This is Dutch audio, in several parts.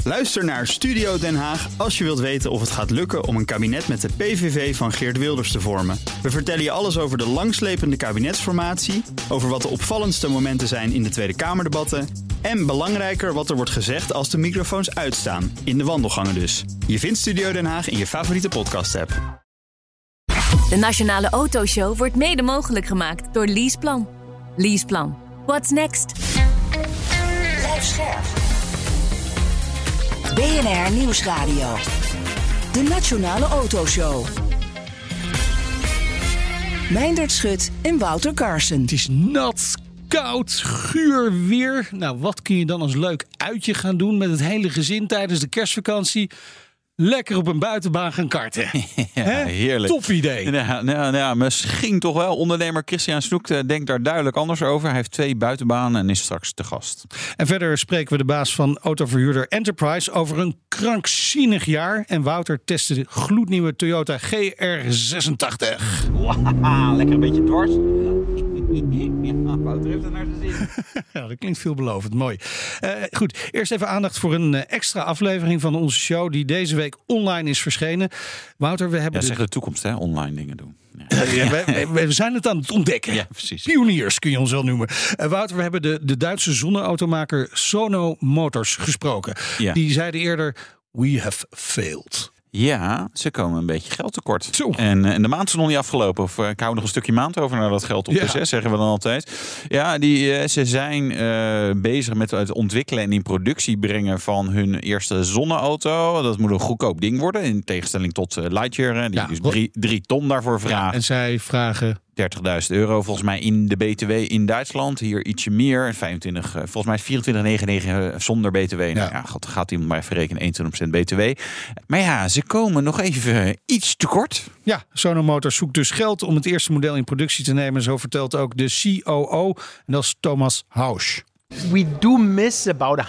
Luister naar Studio Den Haag als je wilt weten of het gaat lukken om een kabinet met de PVV van Geert Wilders te vormen. We vertellen je alles over de langslepende kabinetsformatie, over wat de opvallendste momenten zijn in de Tweede Kamerdebatten en belangrijker wat er wordt gezegd als de microfoons uitstaan, in de wandelgangen dus. Je vindt Studio Den Haag in je favoriete podcast-app. De Nationale Autoshow wordt mede mogelijk gemaakt door Leaseplan. Leaseplan. What's next? Blijf scherp. BNR Nieuwsradio. De Nationale Autoshow. Meindert Schut en Wouter Carson. Het is nat, koud, guur weer. Nou, wat kun je dan als leuk uitje gaan doen met het hele gezin tijdens de kerstvakantie? Lekker op een buitenbaan gaan karten. Ja, heerlijk. Top idee. Nou, misschien toch wel. Ondernemer Christian Snoek denkt daar duidelijk anders over. Hij heeft 2 buitenbanen en is straks te gast. En verder spreken we de baas van autoverhuurder Enterprise over een krankzinnig jaar. En Wouter testte de gloednieuwe Toyota GR86. Wow, lekker een beetje dwars. Ja, Wouter heeft er naar zijn zin. Ja, dat klinkt veelbelovend. Mooi. Goed, eerst even aandacht voor een extra aflevering van onze show die deze week online is verschenen. Wouter, we hebben... Ja, zeg de toekomst, hè? Online dingen doen. Ja. We zijn het aan het ontdekken. Ja, precies. Pioniers kun je ons wel noemen. Wouter, we hebben de Duitse zonneautomaker Sono Motors gesproken. Ja. Die zeiden eerder, we have failed. Ja, ze komen een beetje geld tekort. Zo. En de maand is nog niet afgelopen. Of ik hou nog een stukje maand over naar dat geld op de 6, zeggen we dan altijd. Ja, ze zijn bezig met het ontwikkelen en in productie brengen van hun eerste zonneauto. Dat moet een goedkoop ding worden. In tegenstelling tot Lightyear, die dus 3 ton daarvoor vragen. Ja, en zij vragen... €30.000 volgens mij in de BTW in Duitsland. Hier ietsje meer. 25, volgens mij 24,99 zonder BTW. Nou ja, gaat iemand maar even rekenen. 21% BTW. Maar ja, ze komen nog even iets tekort. Ja, Sono Motors zoekt dus geld om het eerste model in productie te nemen. Zo vertelt ook de COO. En dat is Thomas Hausch. We do miss about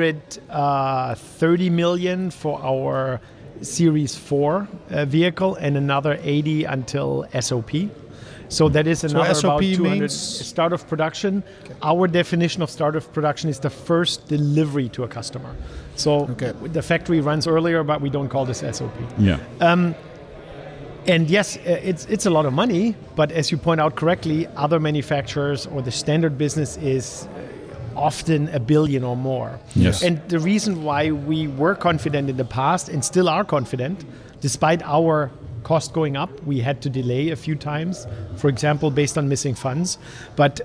130 million for our Series 4 vehicle and another 80 until SOP. So that is another SOP about 200 means start of production. Okay. Our definition of start of production is the first delivery to a customer. So the factory runs earlier, but we don't call this SOP. Yeah. And yes, it's a lot of money, but as you point out correctly, other manufacturers or the standard business is often $1 billion or more. Yes. And the reason why we were confident in the past and still are confident, despite our cost going up, we had to delay a few times, for example, based on missing funds, but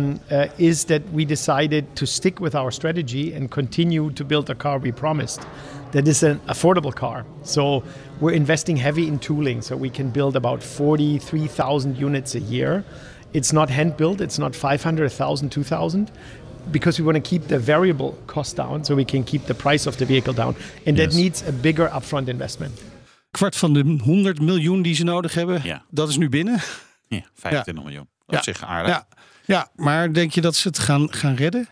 is that we decided to stick with our strategy and continue to build a car we promised. That is an affordable car. So we're investing heavy in tooling, so we can build about 43,000 units a year. It's not hand-built, it's not 500, 1,000, 2,000, because we want to keep the variable cost down, so we can keep the price of the vehicle down. And that needs a bigger upfront investment. Kwart van de 100 miljoen die ze nodig hebben, dat is nu binnen. Ja, 25 miljoen. Op zich aardig. Ja, maar denk je dat ze het gaan redden?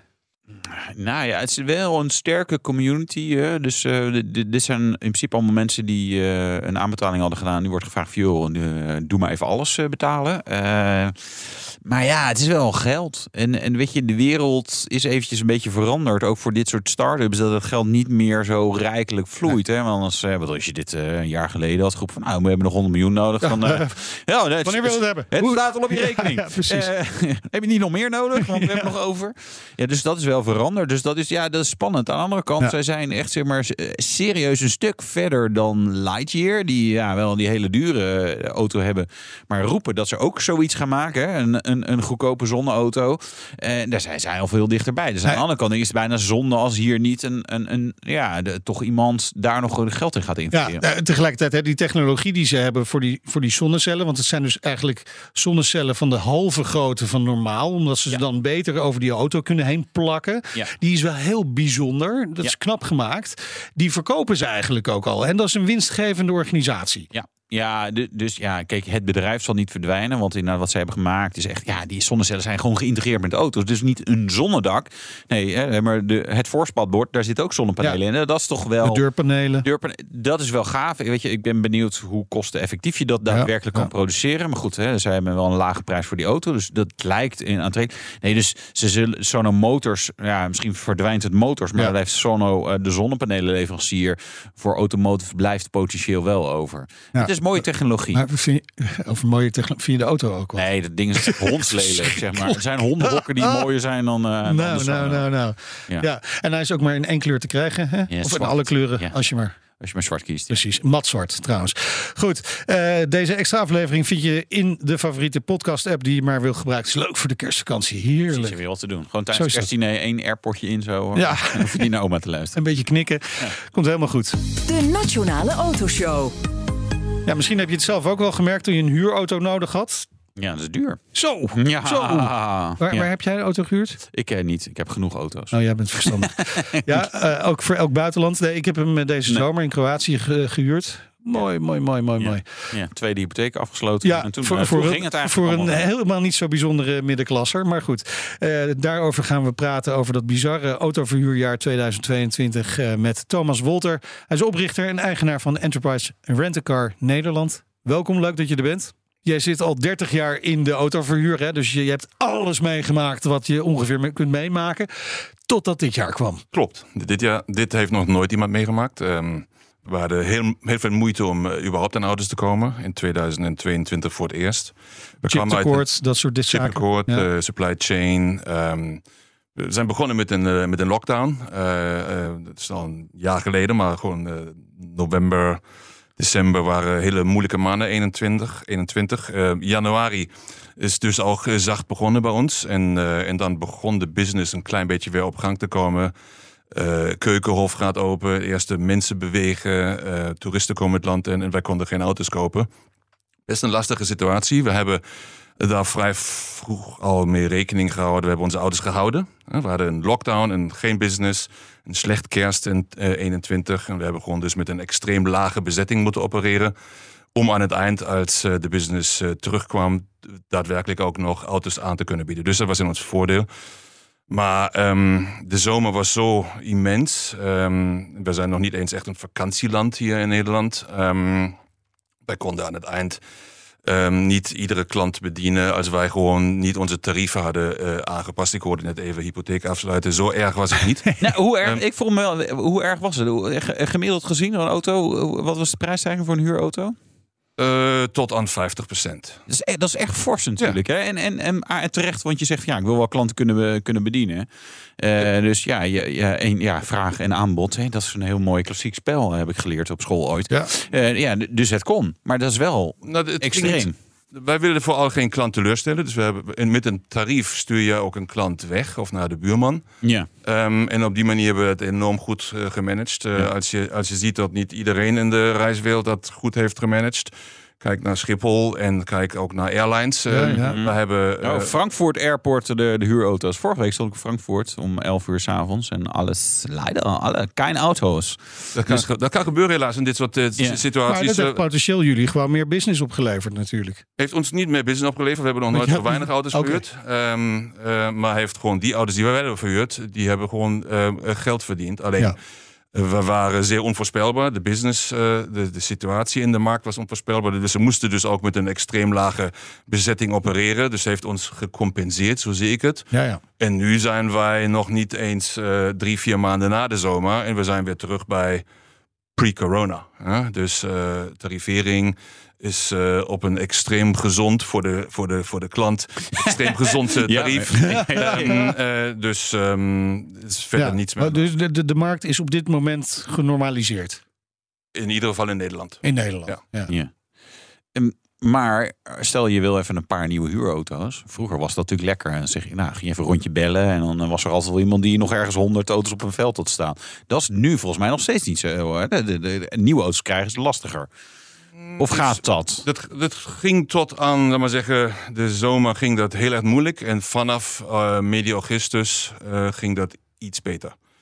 Nou ja, het is wel een sterke community. Dus dit zijn in principe allemaal mensen die een aanbetaling hadden gedaan. Nu wordt gevraagd van, joh, doe maar even alles betalen. Maar ja, het is wel geld. En weet je, de wereld is eventjes een beetje veranderd. Ook voor dit soort start-ups. Dat het geld niet meer zo rijkelijk vloeit. Hè? Want anders, als je dit een jaar geleden had geroepen van, we hebben nog 100 miljoen nodig. Dan, wanneer wil je het hebben? Het staat al op je rekening. Ja, precies. Heb je niet nog meer nodig? Want we hebben nog over. Ja, dus dat is wel veranderd. Dus dat is spannend. Aan de andere kant, zij zijn echt serieus een stuk verder dan Lightyear. Die wel die hele dure auto hebben. Maar roepen dat ze ook zoiets gaan maken. Hè? Een goedkope zonneauto. Daar zijn zij al veel dichterbij. Dus aan de andere kant is het bijna zonde als hier niet toch iemand daar nog geld in gaat investeren. Ja, tegelijkertijd die technologie die ze hebben voor die zonnecellen. Want het zijn dus eigenlijk zonnecellen van de halve grootte van normaal. Omdat ze dan beter over die auto kunnen heen plakken. Ja. Die is wel heel bijzonder. Dat is knap gemaakt. Die verkopen ze eigenlijk ook al. En dat is een winstgevende organisatie. Ja. Ja, dus ja, kijk, het bedrijf zal niet verdwijnen. Want inderdaad wat ze hebben gemaakt is echt... Ja, die zonnecellen zijn gewoon geïntegreerd met de auto's. Dus niet een zonnedak. Nee, maar het voorspatbord, daar zitten ook zonnepanelen in. Dat is toch wel... De deurpanelen. Dat is wel gaaf. Weet je, ik ben benieuwd hoe kosteneffectief je dat daadwerkelijk kan produceren. Maar goed, ze hebben wel een lage prijs voor die auto. Dus dat lijkt in aantrekkelijk. Nee, dus ze zullen Sono Motors... Ja, misschien verdwijnt het motors. Maar dan blijft Sono, de zonnepanelenleverancier... voor automotive blijft potentieel wel over. Ja. Het is mooie technologie. Maar over mooie technologie, vind je de auto ook wel? Nee, dat ding is hondslelijk, zeg maar. Er zijn hondenhokken die mooier zijn dan... Nou. Ja, en hij is ook maar in één kleur te krijgen. Hè? Ja, of zwart. in alle kleuren, Ja. als je maar zwart kiest. Precies, matzwart trouwens. Goed, deze extra aflevering vind je in de favoriete podcast-app die je maar wil gebruiken. Het is leuk voor de kerstvakantie, heerlijk. Precies, weer wat te doen. Gewoon tijdens kerstdiner 1 airpodje in zo. Ja. En hoef je niet naar oma te luisteren. Een beetje knikken, komt helemaal goed. De Nationale Autoshow. Ja, misschien heb je het zelf ook wel gemerkt toen je een huurauto nodig had. Ja, dat is duur. Zo. Waar heb jij een auto gehuurd? Ik niet. Ik heb genoeg auto's. Oh, jij bent verstandig. Ook voor elk buitenland. Nee, ik heb hem deze zomer in Kroatië gehuurd. Mooi. Ja, tweede hypotheek afgesloten. Ja, en toen voor ging het eigenlijk voor een allemaal. helemaal niet zo bijzondere middenklasser. Maar goed, daarover gaan we praten over dat bizarre autoverhuurjaar 2022 met Thomas Wolter. Hij is oprichter en eigenaar van Enterprise Rent-A-Car Nederland. Welkom, leuk dat je er bent. Jij zit al 30 jaar in de autoverhuur, hè? Dus je hebt alles meegemaakt wat je ongeveer kunt meemaken. Totdat dit jaar kwam. Klopt. Dit heeft nog nooit iemand meegemaakt. We hadden heel veel moeite om überhaupt aan auto's te komen. In 2022 voor het eerst. Chiptekort, dat soort zaken. Chiptekort, supply chain. We zijn begonnen met een lockdown. Dat is al een jaar geleden, maar gewoon november, december waren hele moeilijke maanden, 21. Januari is dus al zacht begonnen bij ons. En dan begon de business een klein beetje weer op gang te komen. Keukenhof gaat open, eerste mensen bewegen, toeristen komen het land in en wij konden geen auto's kopen. Best een lastige situatie. We hebben daar vrij vroeg al mee rekening gehouden. We hebben onze auto's gehouden. We hadden een lockdown en geen business. Een slecht kerst in 21. En we hebben gewoon dus met een extreem lage bezetting moeten opereren. Om aan het eind, als de business terugkwam, daadwerkelijk ook nog auto's aan te kunnen bieden. Dus dat was in ons voordeel. Maar de zomer was zo immens. We zijn nog niet eens echt een vakantieland hier in Nederland. Wij konden aan het eind niet iedere klant bedienen als wij gewoon niet onze tarieven hadden aangepast. Ik hoorde net even hypotheek afsluiten. Zo erg was het niet. Nou, hoe erg? Ik vroeg me wel, hoe erg was het? Gemiddeld gezien een auto, wat was de prijsstijging voor een huurauto? Tot aan 50%. Dat is echt fors natuurlijk. Ja. Hè? En terecht, want je zegt, ja, ik wil wel klanten kunnen bedienen. Dus vraag en aanbod. Hè? Dat is een heel mooi klassiek spel, heb ik geleerd op school ooit. Ja. Dus het kon. Maar dat is wel extreem. Wij willen vooral geen klant teleurstellen. Dus we hebben met een tarief stuur je ook een klant weg of naar de buurman. Ja. En op die manier hebben we het enorm goed gemanaged. Als je ziet dat niet iedereen in de reiswereld dat goed heeft gemanaged. Kijk naar Schiphol en kijk ook naar airlines. We hebben Frankfurt Airport, de huurauto's. Vorige week stond ik in Frankfurt om 11 uur 's avonds. En alles, leider, geen auto's. Dat kan gebeuren helaas in dit soort situaties. Maar dat heeft potentieel jullie gewoon meer business opgeleverd natuurlijk. Heeft ons niet meer business opgeleverd. We hebben nog nooit zo weinig auto's verhuurd. Maar heeft gewoon die auto's die wij hebben verhuurd, die hebben gewoon geld verdiend. Alleen... Ja. We waren zeer onvoorspelbaar. De business, de situatie in de markt was onvoorspelbaar. Dus we moesten dus ook met een extreem lage bezetting opereren. Dus heeft ons gecompenseerd, zo zie ik het. Ja. En nu zijn wij nog niet eens 3-4 maanden na de zomer. En we zijn weer terug bij pre-corona. Dus tarivering is op een extreem gezond voor de klant. Extreem gezond tarief. Dus is verder niets meer. Dus de markt is op dit moment genormaliseerd? In ieder geval in Nederland. In Nederland, ja. Maar stel je wil even een paar nieuwe huurauto's. Vroeger was dat natuurlijk lekker. En dan zeg je, ging je even een rondje bellen. En dan was er altijd wel iemand die nog ergens 100 auto's op een veld had staan. Dat is nu volgens mij nog steeds niet zo. De nieuwe auto's krijgen is lastiger. Of gaat dat? Dat ging tot aan, laat maar zeggen, de zomer ging dat heel erg moeilijk. En vanaf medio augustus ging dat iets beter.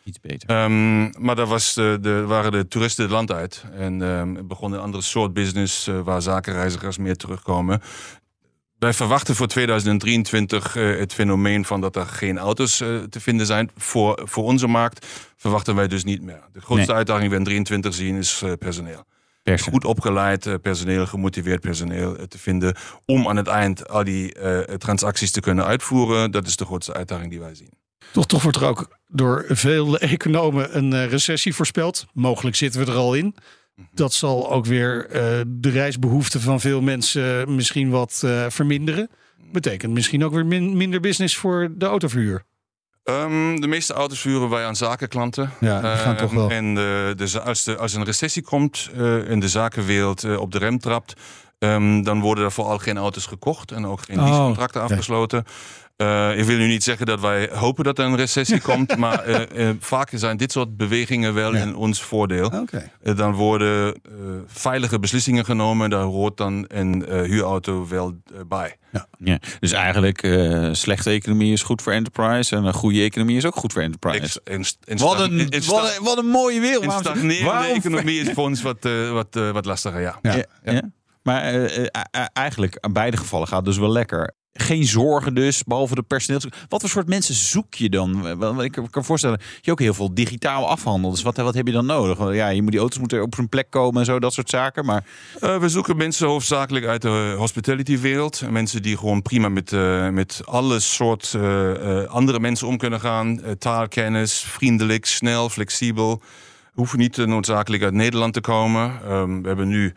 Iets beter. Maar daar waren de toeristen het land uit. En begon een andere soort business waar zakenreizigers meer terugkomen. Wij verwachten voor 2023 het fenomeen van dat er geen auto's te vinden zijn. Voor onze markt verwachten wij dus niet meer. De grootste uitdaging die we in 2023 zien is personeel. Goed opgeleid personeel, gemotiveerd personeel te vinden om aan het eind al die transacties te kunnen uitvoeren. Dat is de grootste uitdaging die wij zien. Toch wordt er ook door veel economen een recessie voorspeld. Mogelijk zitten we er al in. Dat zal ook weer de reisbehoeften van veel mensen misschien wat verminderen. Betekent misschien ook weer minder business voor de autoverhuur. De meeste auto's vuren wij aan zakenklanten. Ja, die gaan toch wel. En als een recessie komt en de zakenwereld op de rem trapt, dan worden er vooral geen auto's gekocht en ook geen leasecontracten afgesloten. Ik wil nu niet zeggen dat wij hopen dat er een recessie komt, maar vaak zijn dit soort bewegingen wel in ons voordeel. Dan worden veilige beslissingen genomen, daar hoort dan een huurauto wel bij. Ja, dus eigenlijk slechte economie is goed voor enterprise en een goede economie is ook goed voor enterprise. Wat een mooie wereld. Een stagnerende economie is voor ons wat lastiger, ja. Maar eigenlijk aan beide gevallen gaat het dus wel lekker. Geen zorgen dus, behalve de personeel. Wat voor soort mensen zoek je dan? Want ik kan me voorstellen dat je ook heel veel digitaal afhandelt. Dus wat heb je dan nodig? Ja, die auto's moeten op hun plek komen en zo, dat soort zaken. Maar we zoeken mensen hoofdzakelijk uit de hospitality-wereld. Mensen die gewoon prima met alle soort andere mensen om kunnen gaan. Taalkennis, vriendelijk, snel, flexibel. Hoeven niet noodzakelijk uit Nederland te komen. We hebben nu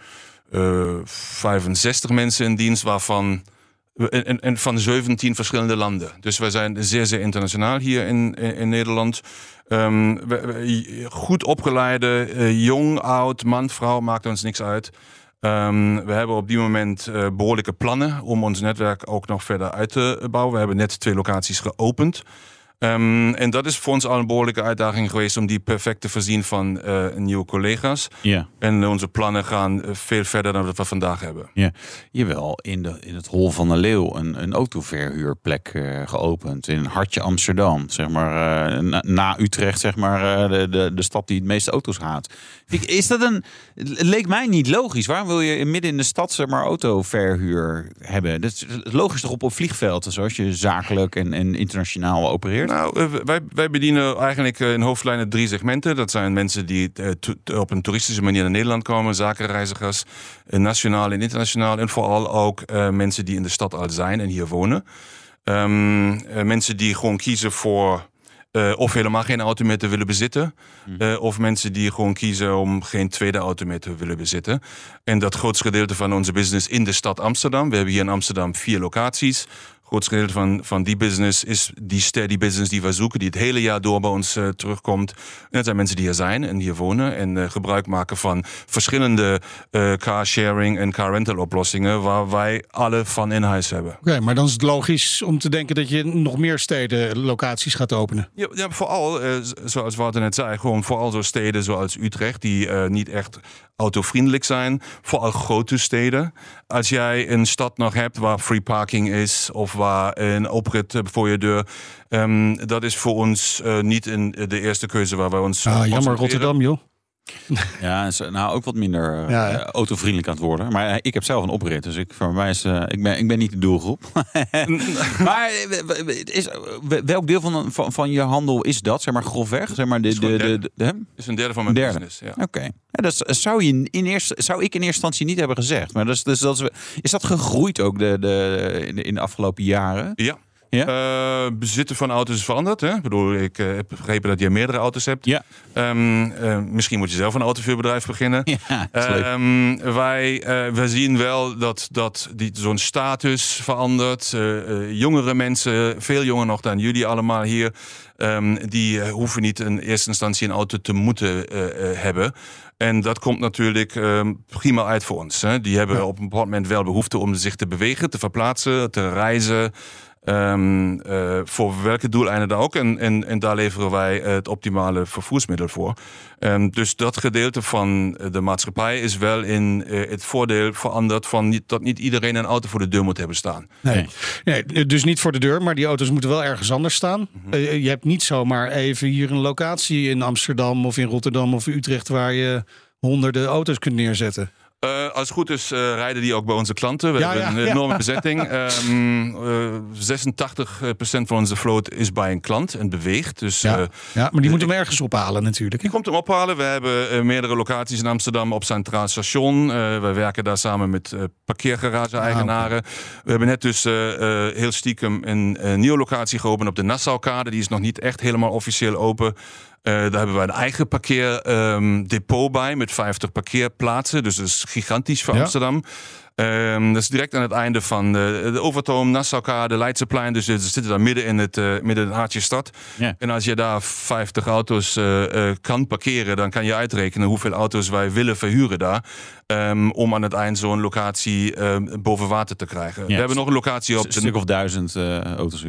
65 mensen in dienst, waarvan en van 17 verschillende landen. Dus wij zijn zeer, zeer internationaal hier in Nederland. Goed opgeleide, jong, oud, man, vrouw, maakt ons niks uit. We hebben op die moment behoorlijke plannen om ons netwerk ook nog verder uit te bouwen. We hebben net 2 locaties geopend. En dat is voor ons al een behoorlijke uitdaging geweest om die perfect te voorzien van nieuwe collega's. Ja. En onze plannen gaan veel verder dan wat we vandaag hebben. Ja. Jawel, in het Hol van de Leeuw een autoverhuurplek geopend in hartje Amsterdam. Zeg maar na Utrecht, zeg maar de stad die het meeste auto's haat. Is dat het leek mij niet logisch. Waarom wil je midden in de stad zeg maar autoverhuur hebben? Dat is logisch toch op vliegvelden, zoals je zakelijk en internationaal opereert? Nou, wij bedienen eigenlijk in hoofdlijnen 3 segmenten. Dat zijn mensen die op een toeristische manier naar Nederland komen, zakenreizigers, nationaal en internationaal. En vooral ook mensen die in de stad al zijn en hier wonen. Mensen die gewoon kiezen voor of helemaal geen auto meer te willen bezitten. Of mensen die gewoon kiezen om geen tweede auto meer te willen bezitten. En dat grootste gedeelte van onze business in de stad Amsterdam. We hebben hier in Amsterdam 4 locaties. Het grootste gedeelte van die business is die steady business die we zoeken, die het hele jaar door bij ons terugkomt. En dat zijn mensen die hier zijn en hier wonen en gebruik maken van verschillende carsharing en car rental oplossingen waar wij alle van in huis hebben. Oké, maar dan is het logisch om te denken dat je nog meer stedenlocaties gaat openen. Ja, vooral, zoals Wouter net zei, gewoon vooral zo steden zoals Utrecht, die niet echt autovriendelijk zijn. Vooral grote steden. Als jij een stad nog hebt waar free parking is of waar een oprit voor je deur, dat is voor ons niet de eerste keuze waar wij ons jammer Rotterdam, joh. Ja, is nou ook wat minder autovriendelijk aan het worden. Maar ik heb zelf een oprit, dus voor mij is ik ben niet de doelgroep. Maar welk deel van je handel is dat? Zeg maar grofweg? Zeg maar is een derde van mijn business. Ja. Oké. Ja, dat zou ik in eerste instantie niet hebben gezegd. Maar is dat gegroeid ook in de afgelopen jaren? Ja. Ja? Bezitten van auto's is veranderd. Hè? Ik bedoel, ik heb begrepen dat je meerdere auto's hebt. Ja. Misschien moet je zelf een autoverhuurbedrijf beginnen. Ja, wij zien wel dat zo'n status verandert. Jongere mensen, veel jonger nog dan jullie allemaal hier, die hoeven niet in eerste instantie een auto te moeten hebben. En dat komt natuurlijk prima uit voor ons. Hè? Die hebben op een bepaald moment wel behoefte om zich te bewegen, te verplaatsen, te reizen. Voor welke doeleinden dan ook. En daar leveren wij het optimale vervoersmiddel voor. Dus dat gedeelte van de maatschappij is wel in het voordeel veranderd van dat niet iedereen een auto voor de deur moet hebben staan. Nee, dus niet voor de deur, maar die auto's moeten wel ergens anders staan. Je hebt niet zomaar even hier een locatie in Amsterdam of in Rotterdam of Utrecht waar je honderden auto's kunt neerzetten. Als het goed is, rijden die ook bij onze klanten. We hebben een enorme bezetting. 86% van onze vloot is bij een klant en beweegt. Dus, maar die moet hem ergens ophalen natuurlijk. Die komt hem ophalen. We hebben meerdere locaties in Amsterdam op Centraal Station. Wij werken daar samen met parkeergarage-eigenaren. We hebben net dus heel stiekem een nieuwe locatie geopend op de Nassaukade. Die is nog niet echt helemaal officieel open. Daar hebben we een eigen parkeerdepot bij met 50 parkeerplaatsen. Dus dat is gigantisch voor Amsterdam. Dat is direct aan het einde van de Overtoom, Nassaukade, Leidseplein. Dus we zitten daar midden in het hartje stad. Ja. En als je daar 50 auto's kan parkeren, dan kan je uitrekenen hoeveel auto's wij willen verhuren daar. Om aan het eind zo'n locatie boven water te krijgen. We hebben nog een locatie op... Een stuk of 1000 auto's.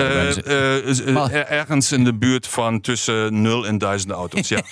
Ergens in de buurt van tussen 0 en 1000 auto's, ja.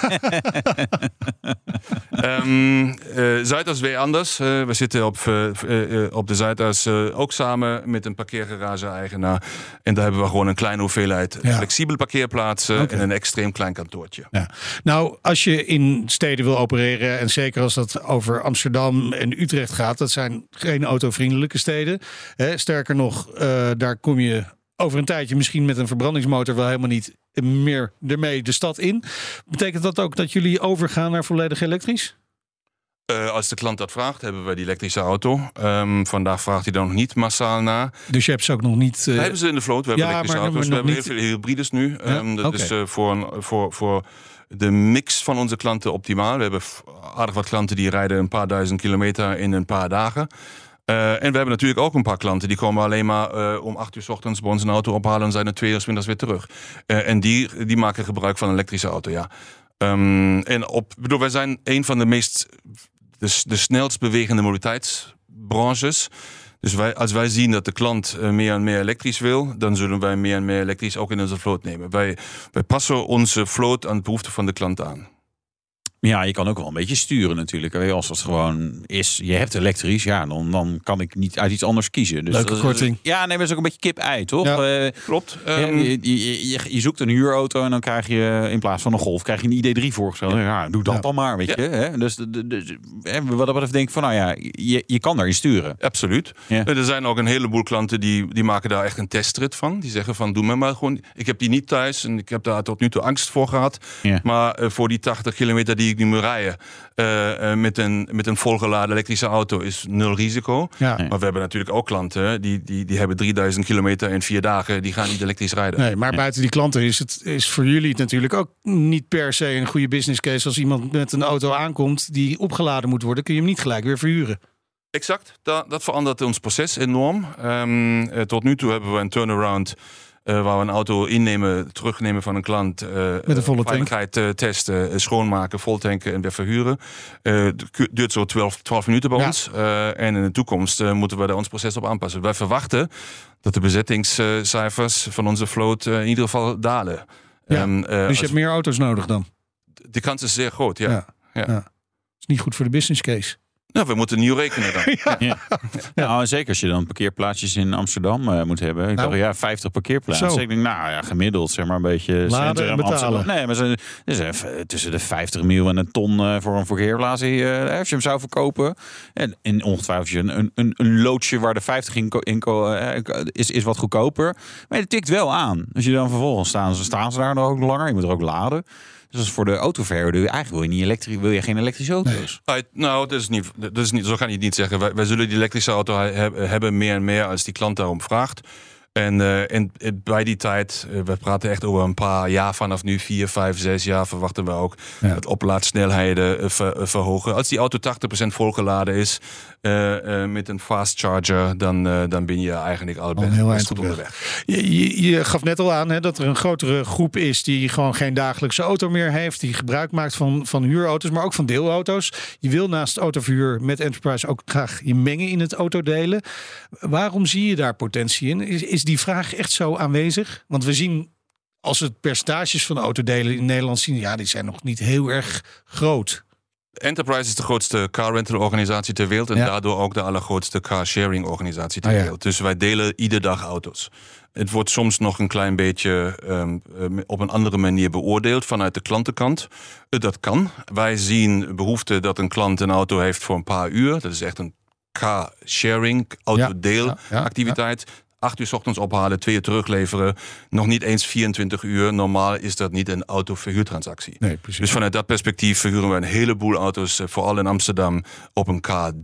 Zuidas weer anders. We zitten op de Zuidas ook samen met een parkeergarage-eigenaar. En daar hebben we gewoon een kleine hoeveelheid flexibele parkeerplaatsen en een extreem klein kantoortje. Ja. Nou, als je in steden wil opereren, en zeker als dat over Amsterdam en Utrecht gaat, dat zijn geen autovriendelijke steden. Sterker nog, daar kom je over een tijdje misschien met een verbrandingsmotor wel helemaal niet meer ermee de stad in. Betekent dat ook dat jullie overgaan naar volledig elektrisch? Als de klant dat vraagt, hebben we die elektrische auto. Vandaag vraagt hij dan nog niet massaal naar. Dus je hebt ze ook nog niet... We hebben ze in de vloot. We hebben elektrische auto's. We hebben heel veel hybrides nu. Dat is voor de mix van onze klanten optimaal. We hebben aardig wat klanten die rijden een paar duizend kilometer in een paar dagen. En we hebben natuurlijk ook een paar klanten die komen alleen maar om 8 uur 's ochtends bij ons een auto ophalen en zijn er 2 uur 's middags weer terug. En die maken gebruik van een elektrische auto, ja. Wij zijn een van de snelst bewegende mobiliteitsbranches. Dus als wij zien dat de klant meer en meer elektrisch wil, dan zullen wij meer en meer elektrisch ook in onze vloot nemen. Wij passen onze vloot aan de behoeften van de klant aan. Ja, je kan ook wel een beetje sturen natuurlijk. Als het gewoon is, je hebt elektrisch, dan kan ik niet uit iets anders kiezen. Dus leuke korting. Maar dat is ook een beetje kip-ei, toch? Ja, klopt. Je zoekt een huurauto en dan krijg je in plaats van een Golf krijg je een ID3 voorgesteld. Ja, doe dat dan maar, weet je. Hè? Dus wat dat betreft denk ik van, je kan daarin sturen. Absoluut. Ja. Er zijn ook een heleboel klanten die maken daar echt een testrit van. Die zeggen van, doe me maar gewoon. Ik heb die niet thuis en ik heb daar tot nu toe angst voor gehad. Ja. Maar voor die 80 kilometer die ik nu moet rijden met een volgeladen elektrische auto is 0 risico. Ja. Maar we hebben natuurlijk ook klanten die hebben 3000 kilometer in 4 dagen. Die gaan niet elektrisch rijden. Nee, maar buiten die klanten is voor jullie natuurlijk ook niet per se een goede business case. Als iemand met een auto aankomt die opgeladen moet worden, kun je hem niet gelijk weer verhuren. Exact. Dat verandert ons proces enorm. Tot nu toe hebben we een turnaround waar we een auto terugnemen van een klant. Met een volle veiligheid testen, schoonmaken, voltanken en weer verhuren. Het duurt zo 12 minuten bij ons. En in de toekomst moeten we daar ons proces op aanpassen. Wij verwachten dat de bezettingscijfers van onze vloot in ieder geval dalen. Ja. Dus je hebt meer auto's nodig dan? De kans is zeer groot, ja. Dat is niet goed voor de business case. Nou, we moeten nieuw rekenen dan. Nou, zeker als je dan parkeerplaatsjes in Amsterdam moet hebben. Ik dacht, 50 parkeerplaatsen. Zo. Ik denk, gemiddeld, zeg maar een beetje laden en betalen. Nee, maar tussen de 50 mil en een ton voor een parkeerplaats. Als je hem zou verkopen. En ongetwijfeld een loodje waar de 50 is wat goedkoper. Maar het tikt wel aan. Als je dan vervolgens staan ze daar nog ook langer. Je moet er ook laden. Dus als voor de autoverhuurder eigenlijk wil je geen elektrische auto's. Nee. Nou, dat is niet, zo kan je het niet zeggen. Wij zullen die elektrische auto hebben meer en meer als die klant daarom vraagt. En bij die tijd, we praten echt over een paar jaar vanaf nu, 4, 5, 6 jaar, verwachten we ook dat oplaadsnelheden verhogen. Als die auto 80% volgeladen is met een fast charger, dan ben je eigenlijk al best goed onderweg. Je gaf net al aan dat er een grotere groep is die gewoon geen dagelijkse auto meer heeft, die gebruik maakt van huurauto's, maar ook van deelauto's. Je wil naast autoverhuur met Enterprise ook graag je mengen in het autodelen. Waarom zie je daar potentie in? Is is die vraag echt zo aanwezig? Want we zien, als we het percentages van autodelen in Nederland zien, die zijn nog niet heel erg groot. Enterprise is de grootste car rental organisatie ter wereld en daardoor ook de allergrootste car sharing organisatie ter wereld. Dus wij delen iedere dag auto's. Het wordt soms nog een klein beetje op een andere manier beoordeeld vanuit de klantenkant. Dat kan. Wij zien behoefte dat een klant een auto heeft voor een paar uur. Dat is echt een car sharing, autodeelactiviteit. 8 uur 's ochtends ophalen, 2 uur terugleveren. Nog niet eens 24 uur. Normaal is dat niet een autoverhuurtransactie. Nee, precies. Dus vanuit dat perspectief verhuren we een heleboel auto's, vooral in Amsterdam, op een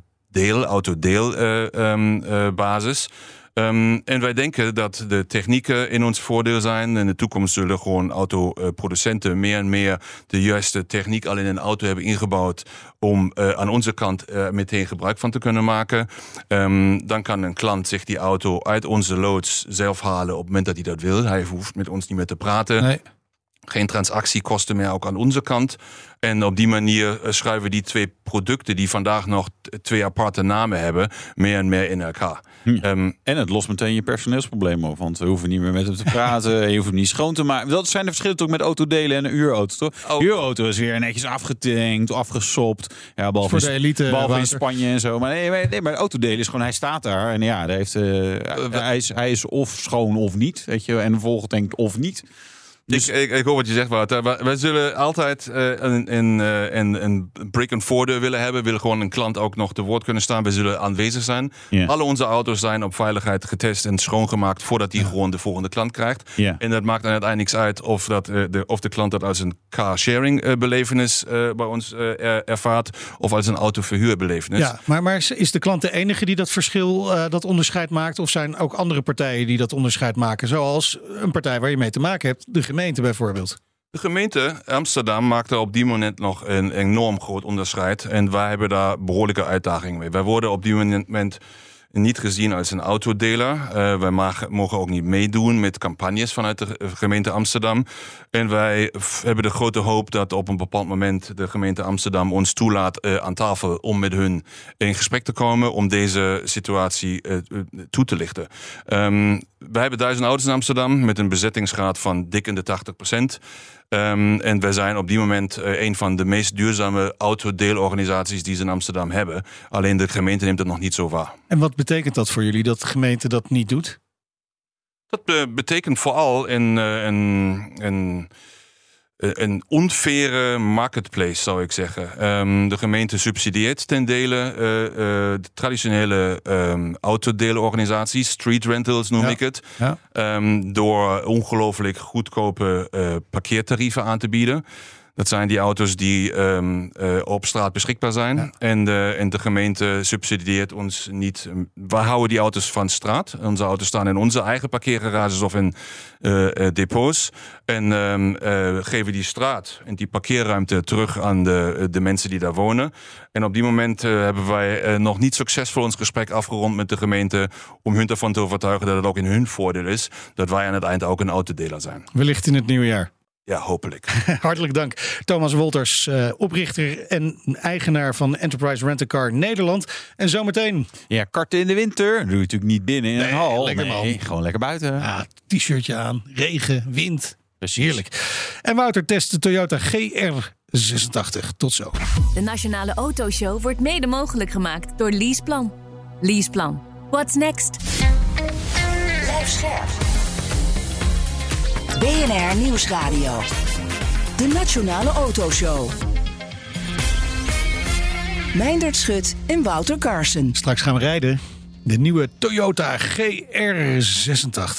autodeelbasis. En wij denken dat de technieken in ons voordeel zijn. In de toekomst zullen gewoon autoproducenten meer en meer de juiste techniek al in een auto hebben ingebouwd om aan onze kant meteen gebruik van te kunnen maken. Dan kan een klant zich die auto uit onze loods zelf halen op het moment dat hij dat wil. Hij hoeft met ons niet meer te praten. Nee. Geen transactiekosten meer, ook aan onze kant. En op die manier schuiven die 2 producten die vandaag nog 2 aparte namen hebben, meer en meer in elkaar. En het lost meteen je personeelsprobleem op. Want we hoeven niet meer met hem te praten. En je hoeft hem niet schoon te maken. Dat zijn de verschillen toch met autodelen en een huurauto, toch? Huurauto is weer netjes afgetankt, afgesopt. Ja, behalve voor de elite, behalve in Spanje en zo. Maar nee, maar autodelen is gewoon, hij staat daar. En ja, daar heeft, hij is of schoon of niet. Weet je, en volgetankt of niet. Dus ik hoor wat je zegt, Wouter. Wij zullen altijd een brick and voordeur willen hebben. We willen gewoon een klant ook nog te woord kunnen staan. We zullen aanwezig zijn. Yeah. Alle onze auto's zijn op veiligheid getest en schoongemaakt voordat die gewoon de volgende klant krijgt. Yeah. En dat maakt dan uiteindelijk uit of de klant dat als een car-sharing belevenis bij ons ervaart of als een autoverhuurbelevenis. Ja, maar is de klant de enige die dat verschil, dat onderscheid maakt? Of zijn ook andere partijen die dat onderscheid maken? Zoals een partij waar je mee te maken hebt, de gemeente bijvoorbeeld. De gemeente Amsterdam maakte op die moment nog een enorm groot onderscheid. En wij hebben daar behoorlijke uitdagingen mee. Wij worden op die moment niet gezien als een autodeler. Wij mogen ook niet meedoen met campagnes vanuit de gemeente Amsterdam. En wij hebben de grote hoop dat op een bepaald moment de gemeente Amsterdam ons toelaat aan tafel om met hun in gesprek te komen om deze situatie toe te lichten. Wij hebben 1000 auto's in Amsterdam met een bezettingsgraad van dik in de 80%. En wij zijn op die moment een van de meest duurzame autodeelorganisaties die ze in Amsterdam hebben. Alleen de gemeente neemt het nog niet zo waar. En wat betekent dat voor jullie, dat de gemeente dat niet doet? Dat betekent vooral een unfaire marketplace, zou ik zeggen. De gemeente subsidieert ten dele de traditionele autodeelorganisaties, street rentals noem ik het, door ongelooflijk goedkope parkeertarieven aan te bieden. Dat zijn die auto's die op straat beschikbaar zijn. Ja. En de gemeente subsidieert ons niet. Wij houden die auto's van straat. Onze auto's staan in onze eigen parkeergarages of in depots. En geven die straat en die parkeerruimte terug aan de mensen die daar wonen. En op die moment hebben wij nog niet succesvol ons gesprek afgerond met de gemeente om hun ervan te overtuigen dat het ook in hun voordeel is dat wij aan het eind ook een autodeler zijn. Wellicht in het nieuwe jaar. Ja, hopelijk. Hartelijk dank. Thomas Wolters, oprichter en eigenaar van Enterprise Rent-A-Car Nederland. En zometeen... Ja, karten in de winter. Dat doe je natuurlijk niet binnen in een hal. Lekker man. Gewoon lekker buiten. Ja, t-shirtje aan, regen, wind. Precies. Heerlijk. En Wouter test de Toyota GR86. Tot zo. De Nationale Autoshow wordt mede mogelijk gemaakt door Leaseplan. Leaseplan. What's next? Blijf scherp. BNR Nieuwsradio. De Nationale Autoshow. Meindert Schut en Wouter Carson. Straks gaan we rijden. De nieuwe Toyota GR86.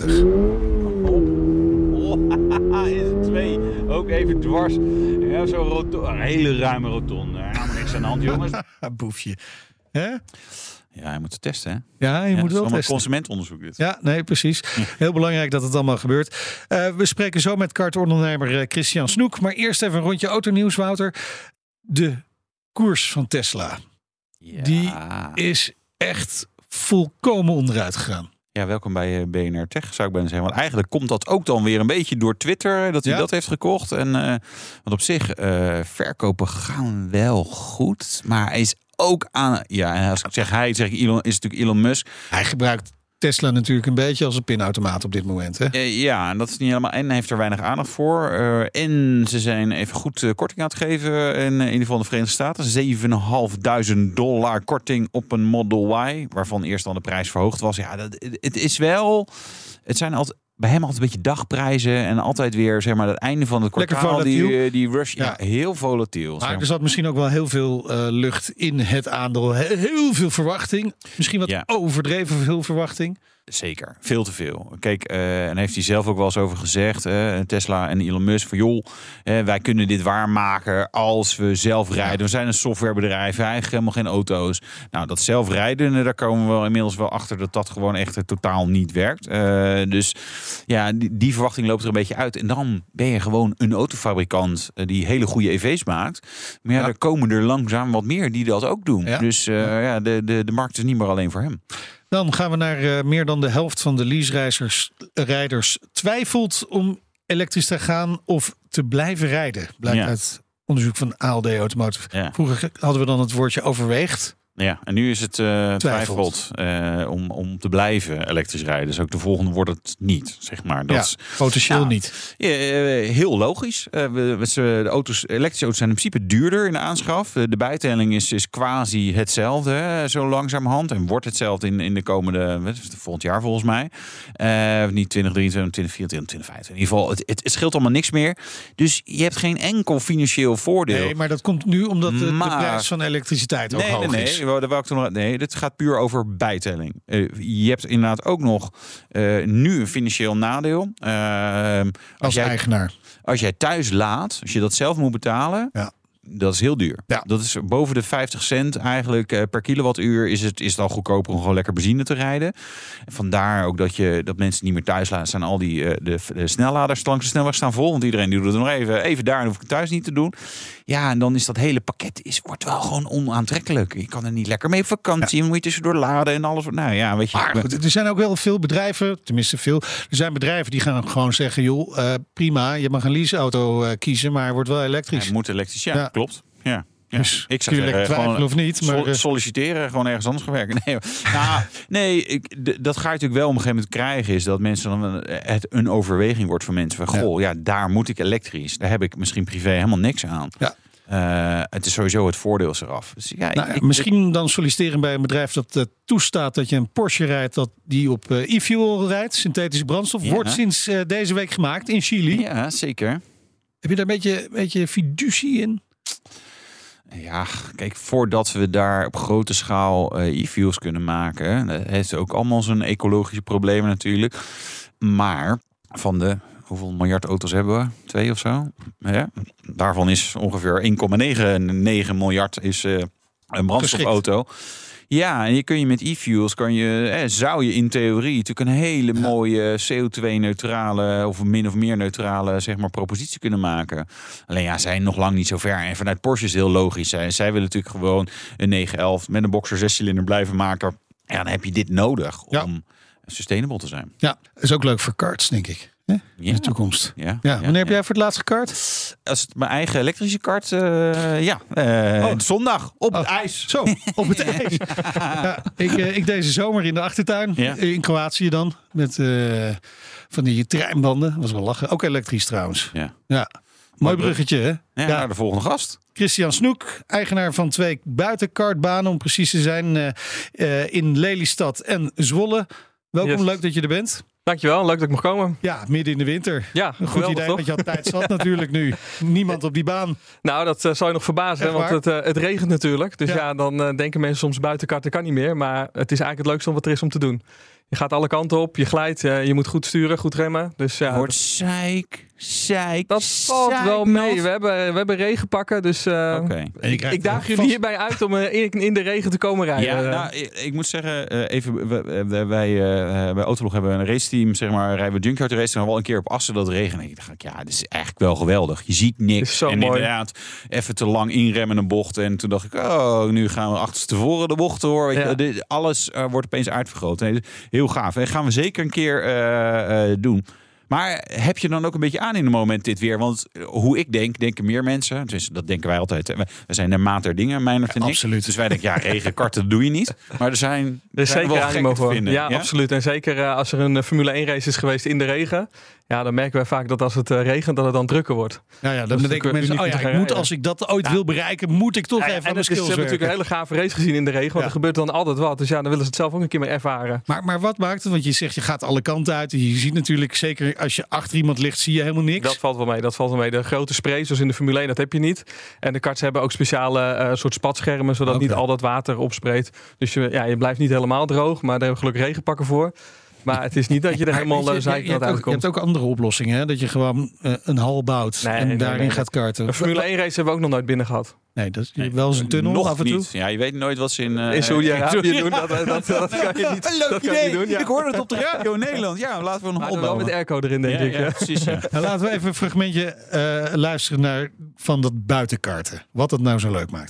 Is het 2. Ook even dwars. Ja, zo'n een hele ruime rotonde. Nou, niks aan de hand, jongens. Boefje. Hè? Ja, je moet het testen, hè? Ja, je moet wel testen. Consumentenonderzoek dit. Ja, nee, precies. Heel belangrijk dat het allemaal gebeurt. We spreken zo met kartondernemer Christian Snoek. Maar eerst even een rondje autonieuws, Wouter. De koers van Tesla. Ja. Die is echt volkomen onderuit gegaan. Ja, welkom bij BNR Tech, zou ik bijna zeggen. Want eigenlijk komt dat ook dan weer een beetje door Twitter, dat hij dat heeft gekocht. En want op zich, verkopen gaan wel goed. Maar hij is ook aan... Ja, en als ik zeg hij, zeg ik Elon, is natuurlijk Elon Musk. Hij gebruikt Tesla natuurlijk een beetje als een pinautomaat op dit moment. Hè? Ja, en dat is niet helemaal. En heeft er weinig aandacht voor. En ze zijn even goed korting aan het geven in ieder geval in de Verenigde Staten. $7.500 korting op een Model Y, waarvan eerst dan de prijs verhoogd was. Ja, het is wel. Het zijn altijd bij hem altijd een beetje dagprijzen en altijd weer zeg maar het einde van het kwartaal die rush. Ja, heel volatiel. Maar er zat misschien ook wel heel veel lucht in het aandeel. Heel veel verwachting. Misschien wat overdreven veel verwachting. Zeker, veel te veel. Kijk, en heeft hij zelf ook wel eens over gezegd, Tesla en Elon Musk, van joh, wij kunnen dit waarmaken als we zelf rijden. We zijn een softwarebedrijf, eigenlijk helemaal geen auto's. Nou, dat zelfrijden, daar komen we wel inmiddels wel achter dat gewoon echt totaal niet werkt. Dus ja, die verwachting loopt er een beetje uit. En dan ben je gewoon een autofabrikant die hele goede EV's maakt. Maar ja, er komen er langzaam wat meer die dat ook doen. Ja. Dus de markt is niet meer alleen voor hem. Dan gaan we naar meer dan de helft van de leaserijders twijfelt om elektrisch te gaan of te blijven rijden. Blijkt uit onderzoek van ALD Automotive. Ja. Vroeger hadden we dan het woordje overweegt. Ja, en nu is het twijfelt om te blijven elektrisch rijden. Dus ook de volgende wordt het niet, zeg maar. Dat is, potentieel niet. Heel logisch. De elektrische auto's zijn in principe duurder in de aanschaf. De bijtelling is quasi hetzelfde, zo langzamerhand. En wordt hetzelfde in de komende, volgend jaar volgens mij. Niet 2023, 2024, 2025. In ieder geval, het scheelt allemaal niks meer. Dus je hebt geen enkel financieel voordeel. Nee, maar dat komt nu omdat de prijs van elektriciteit ook hoog is. Nee, dit gaat puur over bijtelling. Je hebt inderdaad ook nog nu een financieel nadeel. Als eigenaar. Als jij thuis laat, als je dat zelf moet betalen, dat is heel duur. Ja. Dat is boven de 50 cent eigenlijk per kilowattuur is het al goedkoper om gewoon lekker benzine te rijden. En vandaar ook dat mensen niet meer thuis laten. Staan al de snelladers langs de snelweg staan vol. Want iedereen doet het nog even daar en hoef ik het thuis niet te doen. Ja, en dan is dat hele pakket wordt wel gewoon onaantrekkelijk. Je kan er niet lekker mee op vakantie. Moet je tussendoor laden en alles. Nou ja, weet je. Maar goed, er zijn ook wel veel bedrijven, tenminste veel. Er zijn bedrijven die gaan gewoon zeggen, joh, prima, je mag een leaseauto kiezen, maar wordt wel elektrisch. Hij moet elektrisch, ja. Klopt. Ja. Ja. Dus ik zou zeggen, twijfelen of niet. Maar solliciteren, gewoon ergens anders gaan werken. Dat ga je natuurlijk wel op een gegeven moment krijgen. Is dat mensen dan een overweging wordt van mensen. Van, goh, daar moet ik elektrisch. Daar heb ik misschien privé helemaal niks aan. Ja. Het is sowieso het voordeel eraf. Dus misschien dan solliciteren bij een bedrijf dat toestaat dat je een Porsche rijdt die op e-fuel rijdt. Synthetische brandstof. Wordt sinds deze week gemaakt in Chili. Ja, zeker. Heb je daar een beetje fiducie in? Ja, kijk, voordat we daar op grote schaal e-fuels kunnen maken, dat heeft ook allemaal zijn ecologische problemen natuurlijk. Maar van de hoeveel miljard auto's hebben we? 2 of zo? Ja, daarvan is ongeveer 1,99 miljard is een brandstofauto. Ja, en je kun je met e-fuels zou je in theorie natuurlijk een hele mooie CO2-neutrale of min of meer neutrale zeg maar propositie kunnen maken. Alleen zij nog lang niet zo ver. En vanuit Porsche is heel logisch. Zij willen natuurlijk gewoon een 911 met een boxer 6-cilinder blijven maken. Ja, dan heb je dit nodig om sustainable te zijn. Ja, is ook leuk voor karts, denk ik. In de toekomst. Wanneer heb jij voor het laatst gekart? Als het mijn eigen elektrische kart, zondag op het ijs. Zo, op het ijs. Ik deze zomer in de achtertuin in Kroatië dan met van die treinbanden. Dat was wel lachen. Ook elektrisch trouwens. Ja. Mooi bruggetje, hè? Ja, de volgende gast. Christian Snoek, eigenaar van 2 buitenkartbanen om precies te zijn in Lelystad en Zwolle. Welkom, leuk dat je er bent. Dankjewel, leuk dat ik mag komen. Ja, midden in de winter. Ja, een goed idee, want je had tijd zat natuurlijk nu. Niemand op die baan. Nou, dat zou je nog verbazen, want het regent natuurlijk. Dus dan denken mensen soms buitenkarten kan niet meer. Maar het is eigenlijk het leukste wat er is om te doen. Je gaat alle kanten op, je glijdt, je moet goed sturen, goed remmen. Dus wordt zeik. Dat valt wel mee. We hebben regenpakken, dus ik daag jullie hierbij uit om in de regen te komen rijden. Ja, ik moet zeggen, bij Autolog hebben we een raceteam, zeg maar, rijden we Junkyard race en wel een keer op Assen dat regent. En ik dacht, dit is eigenlijk wel geweldig. Je ziet niks. En mooi. Inderdaad, even te lang inremmen een bocht. En toen dacht ik, nu gaan we achterstevoren de bocht door. Alles wordt opeens uitvergroot. Heel gaaf. En gaan we zeker een keer doen. Maar heb je dan ook een beetje aan in een moment dit weer? Want hoe ik denken meer mensen. Tenminste, dat denken wij altijd. We zijn de maat der dingen, Meijnerd en ik. Absoluut. Dus wij denken, regenkarten doe je niet. Maar er zijn zeker wel gekken te vinden. Ja, absoluut. En zeker als er een Formule 1 race is geweest in de regen. Ja, dan merken wij vaak dat als het regent, dat het dan drukker wordt. Dan denken mensen, als ik dat ooit wil bereiken, moet ik toch even aan mijn skills werken. Ze hebben natuurlijk een hele gave race gezien in de regen. Want er gebeurt dan altijd wat. Dus dan willen ze het zelf ook een keer meer ervaren. Maar wat maakt het? Want je zegt, je gaat alle kanten uit. En je ziet natuurlijk, zeker als je achter iemand ligt, zie je helemaal niks. Dat valt wel mee. De grote sprays, zoals in de Formule 1, dat heb je niet. En de karts hebben ook speciale soort spatschermen, zodat niet al dat water opspreekt. Dus je blijft niet helemaal droog. Maar daar hebben we gelukkig regenpakken voor. Maar het is niet dat je er helemaal zijkant uitkomt. Je hebt ook andere oplossingen, hè? Dat je gewoon een hal bouwt en daarin gaat karten. Een Formule 1 race hebben we ook nog nooit binnen gehad. Nee, dat is wel eens een tunnel nog af en toe. Niet. Ja, je weet nooit wat ze in Saoedi-Arabië doen. Dat kan je niet. Een leuk idee. Doen, ja. Ik hoorde het op de radio in Nederland. Ja, laten we nog opbouwen. Wel met airco erin, denk ik. Ja, precies. Ja. Nou, laten we even een fragmentje luisteren naar van dat buitenkarten. Wat het nou zo leuk maakt.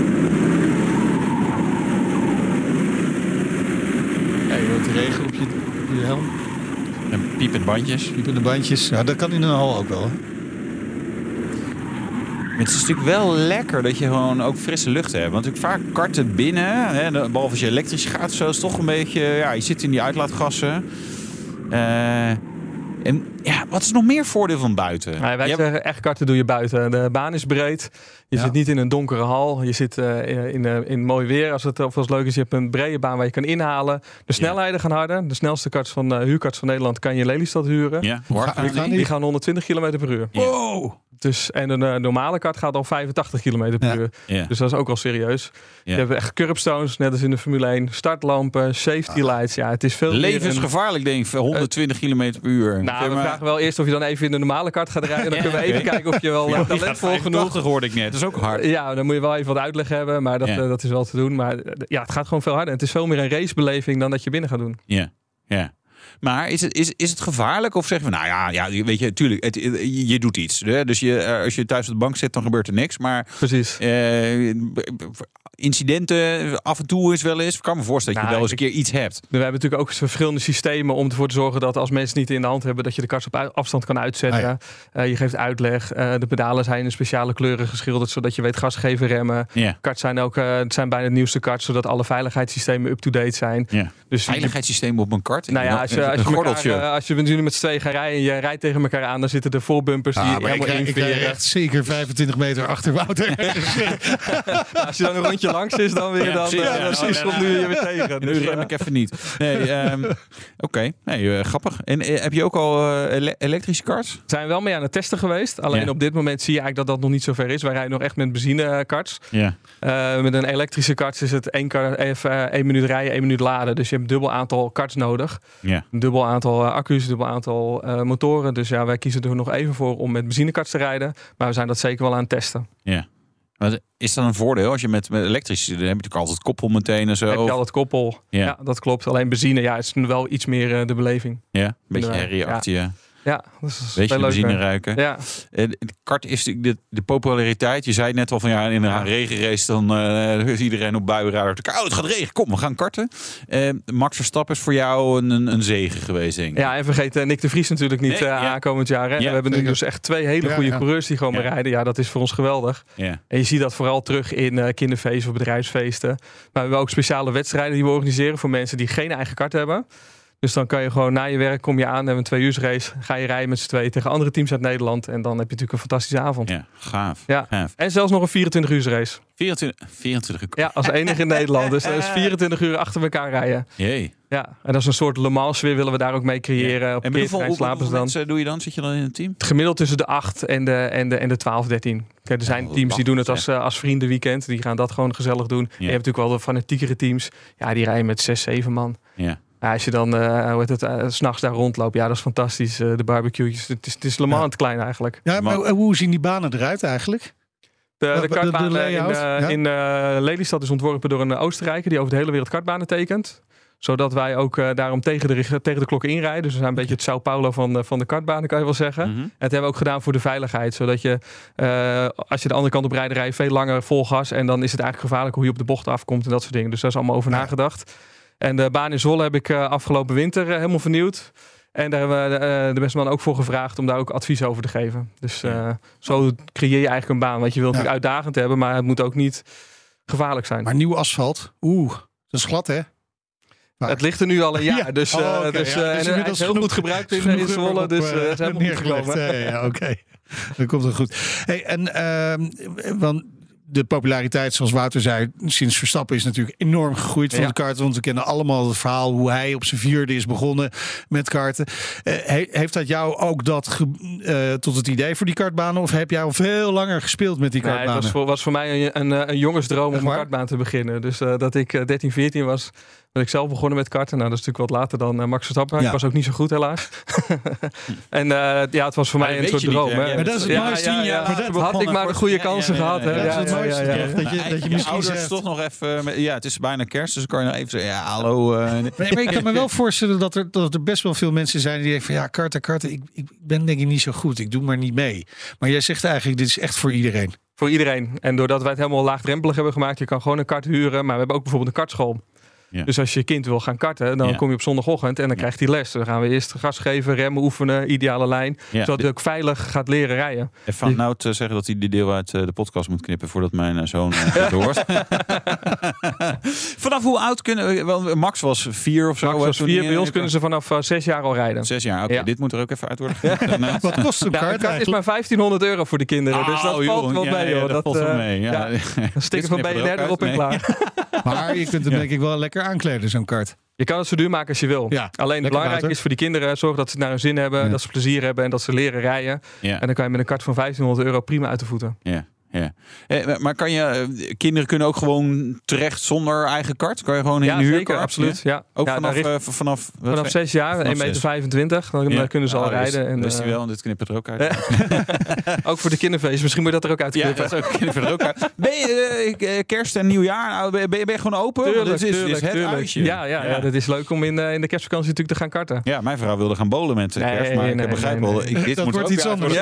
Ja, je wilt de regen op je helm. En piepende bandjes. Ja, dat kan in een hal ook wel. Hè? Het is natuurlijk wel lekker dat je gewoon ook frisse lucht hebt. Want natuurlijk vaak karten binnen, hè, behalve als je elektrisch gaat, zo is toch een beetje... Ja, je zit in die uitlaatgassen. En ja, wat is nog meer voordeel van buiten? Wij zeggen, echt karten doe je buiten. De baan is breed. Je zit niet in een donkere hal. Je zit in mooi weer. Als het leuk is, je hebt een brede baan waar je kan inhalen. De snelheden gaan harder. De snelste karts huurkarts van Nederland kan je in Lelystad huren. Ja. Die gaan 120 km per uur. Wow! Dus, en een normale kart gaat al 85 km per uur. Ja. Dus dat is ook wel serieus. Je hebt echt curbstones, net als in de Formule 1. Startlampen, safety lights. Ja, het is veel levensgevaarlijk, denk ik. 120 km per uur. Nou, we vragen wel eerst of je dan even in de normale kart gaat rijden. Dan kunnen we even kijken of je wel talentvol genoeg... hoorde ik net. Dat is ook hard. Ja, dan moet je wel even wat uitleg hebben. Maar dat is wel te doen. Maar ja, het gaat gewoon veel harder. En het is veel meer een racebeleving dan dat je binnen gaat doen. Ja. Maar is het gevaarlijk? Of zeggen we, nou ja, weet je, tuurlijk, je doet iets. Hè? Dus als je thuis op de bank zit, dan gebeurt er niks. Maar precies. Incidenten af en toe is wel eens. Ik kan me voorstellen dat je wel eens een keer iets hebt. We hebben natuurlijk ook verschillende systemen om ervoor te zorgen dat als mensen niet in de hand hebben, dat je de karts op afstand kan uitzetten. Je geeft uitleg. De pedalen zijn in speciale kleuren geschilderd, zodat je weet gas geven, remmen. Karts zijn ook zijn bijna het nieuwste karts, zodat alle veiligheidssystemen up-to-date zijn. Dus veiligheidssystemen op een kart? Als je nu met z'n tweeën gaat rijden en je rijdt tegen elkaar aan, dan zitten de voorbumpers die helemaal inveren. Ik rij echt zeker 25 meter achter Wouter. Als je dan een rondje langs is, dan weer komt nu je weer tegen. Nu rem ik even niet. Oké. Grappig. En heb je ook al elektrische karts? We zijn wel mee aan het testen geweest. Alleen op dit moment zie je eigenlijk dat nog niet zo ver is. Wij rijden nog echt met benzinekarts. Met een elektrische karts is het 1 minuut rijden, 1 minuut laden. Dus je hebt een dubbel aantal karts nodig. Een dubbel aantal accu's, een dubbel aantal motoren. Dus ja, wij kiezen er nog even voor om met benzinekarts te rijden. Maar we zijn dat zeker wel aan het testen. Ja. Is dat een voordeel? Als je met elektrisch, dan heb je natuurlijk altijd koppel meteen en zo. Heb je altijd koppel. Ja, dat klopt. Alleen benzine, is wel iets meer de beleving. Ja, een beetje herrie achter je. Ja, dat is beetje benzine ruiken. Ja. De kart is de populariteit. Je zei net al van in een regenrace dan is iedereen op buienradar. Het gaat regen. Kom, we gaan karten. Max Verstappen is voor jou een zegen geweest, denk ik. Ja, en vergeet Nick de Vries natuurlijk niet aankomend jaar. Hè? We hebben nu dus echt 2 hele goede coureurs die gewoon rijden. Ja, dat is voor ons geweldig. Ja. En je ziet dat vooral terug in kinderfeesten of bedrijfsfeesten. Maar we hebben ook speciale wedstrijden die we organiseren voor mensen die geen eigen kart hebben. Dus dan kan je gewoon na je werk, kom je aan, hebben een 2 uur race. Ga je rijden met z'n tweeën tegen andere teams uit Nederland. En dan heb je natuurlijk een fantastische avond. Ja, gaaf. En zelfs nog een 24 uur race. 24 uur? Ja, als enige in Nederland. Dus dat is 24 uur achter elkaar rijden. Jee. Ja, en dat is een soort Le Mans weer willen we daar ook mee creëren. Ja. En hoeveel mensen doe je dan? Zit je dan in een team? Het gemiddeld tussen de 8 en de 12, 13. Kijk, er zijn teams die doen het als vriendenweekend. Die gaan dat gewoon gezellig doen. Ja. Je hebt natuurlijk wel de fanatiekere teams. Ja, die rijden met 6, 7 man. Ja. Als je dan 's nachts daar rondloopt, dat is fantastisch. De barbecues, het is Le Mans het klein eigenlijk. Ja, maar hoe zien die banen eruit eigenlijk? De kartbanen in Lelystad is ontworpen door een Oostenrijker die over de hele wereld kartbanen tekent. Zodat wij ook daarom tegen de klok inrijden. Dus we zijn een beetje het Sao Paulo van de kartbanen, kan je wel zeggen. Mm-hmm. En dat hebben we ook gedaan voor de veiligheid. Zodat je, als je de andere kant op rijdt, rij je veel langer vol gas. En dan is het eigenlijk gevaarlijk hoe je op de bocht afkomt en dat soort dingen. Dus daar is allemaal over nagedacht. En de baan in Zwolle heb ik afgelopen winter helemaal vernieuwd. En daar hebben we de beste man ook voor gevraagd om daar ook advies over te geven. Dus zo creëer je eigenlijk een baan. Want je wilt het uitdagend hebben, maar het moet ook niet gevaarlijk zijn. Maar nieuw asfalt, dat is glad, hè? Maar het ligt er nu al een jaar. Dus hij is heel goed gebruikt in Zwolle. Dus het is helemaal goed gekomen. Oké. Dat komt wel goed. Want de populariteit, zoals Wouter zei, sinds Verstappen is natuurlijk enorm gegroeid van de karten. Want we kennen allemaal het verhaal hoe hij op zijn 4e is begonnen met karten. Heeft dat jou ook tot het idee voor die kartbanen? Of heb jij al veel langer gespeeld met die kartbanen? Het was voor mij een jongensdroom om een kartbaan te beginnen. Dus dat ik 13, 14 was, ben ik zelf begonnen met karten. Nou, dat is natuurlijk wat later dan Max Verstappen. Ik was ook niet zo goed, helaas. En het was voor mij een soort droom. Maar dat is het mooiste. Had ik maar de goede kansen gehad. Dat is het mooiste. Dat je misschien ouders toch nog even... het is bijna kerst, dus dan kan je nog even zeggen... Ja, hallo. Maar ik kan me wel voorstellen dat er best wel veel mensen zijn die denken van... karten, ik ben denk ik niet zo goed. Ik doe maar niet mee. Maar jij zegt eigenlijk, dit is echt voor iedereen. Voor iedereen. En doordat wij het helemaal laagdrempelig hebben gemaakt... je kan gewoon een kart huren, maar we hebben ook bijvoorbeeld een kartschool. Ja. Dus als je kind wil gaan karten, dan kom je op zondagochtend en dan krijgt hij les. Dan gaan we eerst gas geven, remmen, oefenen, ideale lijn. Zodat hij ook veilig gaat leren rijden. En van nou te zeggen dat hij die deel uit de podcast moet knippen voordat mijn zoon het hoort. Vanaf hoe oud kunnen... Wel, Max was 4 of zo. Max was 4. Bij ons kunnen ze vanaf 6 jaar al rijden. 6 jaar, oké. Dit moet er ook even uit worden geknipt. Wat kost een kart? Een kart is maar €1500 voor de kinderen. Dus dat valt wel mee, hoor. Dat valt wel mee. Een sticker van BNR erop en klaar. Maar je kunt hem denk ik wel lekker aankleden, zo'n kart. Je kan het zo duur maken als je wil. Ja, alleen het belangrijke is voor die kinderen... zorg dat ze naar hun zin hebben, dat ze plezier hebben... en dat ze leren rijden. Ja. En dan kan je met een kart van €1500 prima uit de voeten. Ja. Maar kinderen kunnen ook gewoon terecht zonder eigen kart? Kan je gewoon in de huurkart? Zeker, absoluut. Ja. Ook vanaf 6 jaar, 1,25 meter. Dan kunnen ze al rijden. En wist hij wel, en dit knippen er ook uit. Ook voor de kinderfeest. Misschien moet je dat er ook uit knippen. Ja, dat is ook knippen er ook uit. Ben je kerst en nieuwjaar, ben je gewoon open? Tuurlijk. Ja, dat is leuk om in de kerstvakantie natuurlijk te gaan karten. Ja, mijn vrouw wilde gaan bowlen met kerst. Maar ik begrijp wel, dit moet wordt iets anders.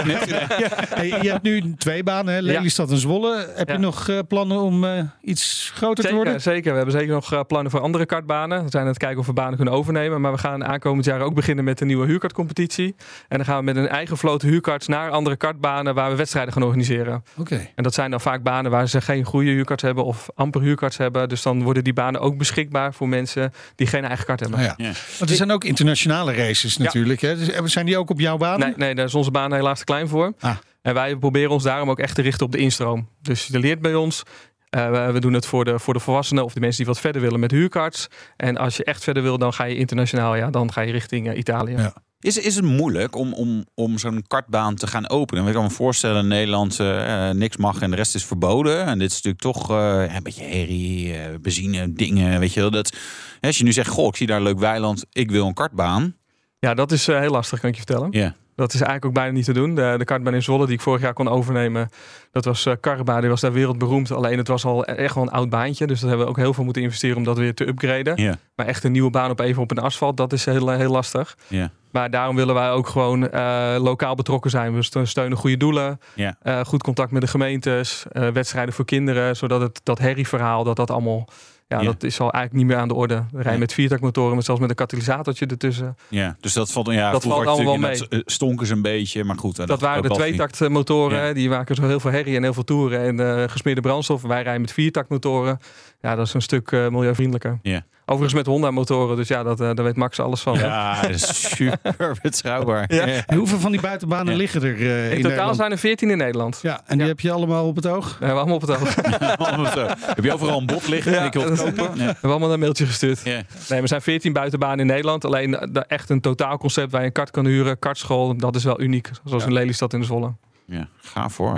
Je hebt nu 2 banen, Lelystad en Zwolle. Heb je nog plannen om iets groter te worden? Zeker. We hebben zeker nog plannen voor andere kartbanen. We zijn aan het kijken of we banen kunnen overnemen. Maar we gaan aankomend jaar ook beginnen met een nieuwe huurkartcompetitie. En dan gaan we met een eigen vloot huurkarts naar andere kartbanen waar we wedstrijden gaan organiseren. Okay. En dat zijn dan vaak banen waar ze geen goede huurkarts hebben of amper huurkarts hebben. Dus dan worden die banen ook beschikbaar voor mensen die geen eigen kart hebben. Want er zijn ook internationale races natuurlijk. Hè? Dus zijn die ook op jouw baan? Nee, daar is onze baan helaas te klein voor. En wij proberen ons daarom ook echt te richten op de instroom. Dus je leert bij ons. We doen het voor de volwassenen of de mensen die wat verder willen met huurkarts. En als je echt verder wil, dan ga je internationaal. Dan ga je richting Italië. Ja. Is het moeilijk om zo'n kartbaan te gaan openen? Ik kan me voorstellen in Nederland niks mag en de rest is verboden. En dit is natuurlijk toch een beetje herrie, benzine, dingen. Weet je wel. Als je nu zegt, ik zie daar een leuk weiland, ik wil een kartbaan. Ja, dat is heel lastig, kan ik je vertellen. Ja. Dat is eigenlijk ook bijna niet te doen. De kartbaan in Zwolle die ik vorig jaar kon overnemen, dat was Karba, die was daar wereldberoemd. Alleen het was al echt wel een oud baantje. Dus dat hebben we ook heel veel moeten investeren om dat weer te upgraden. Yeah. Maar echt een nieuwe baan op een asfalt, dat is heel lastig. Yeah. Maar daarom willen wij ook gewoon lokaal betrokken zijn. We steunen goede doelen, goed contact met de gemeentes, wedstrijden voor kinderen, zodat dat herrieverhaal, dat allemaal... Ja, dat is al eigenlijk niet meer aan de orde. We rijden met viertakmotoren, zelfs met een katalysatortje ertussen. Ja, dus dat valt allemaal wel mee. Stonken ze een beetje, maar goed. Dat waren de tweetaktmotoren. Ja. Die maken zo heel veel herrie en heel veel toeren en gesmeerde brandstof. Wij rijden met viertaktmotoren. Ja, dat is een stuk milieuvriendelijker. Ja. Overigens met Honda-motoren, dus daar weet Max alles van. Ja, dat is super betrouwbaar. Ja. En hoeveel van die buitenbanen liggen er in totaal Nederland? Zijn er 14 in Nederland. Ja, en die heb je allemaal op het oog? Ja, we hebben allemaal op het oog. Heb je overal een bot liggen? Ja, we hebben allemaal een mailtje gestuurd. Yeah. Nee, er zijn 14 buitenbanen in Nederland. Alleen echt een totaalconcept waar je een kart kan huren. Kartschool, dat is wel uniek. Zoals in Lelystad in de Zwolle. Ja, gaaf hoor.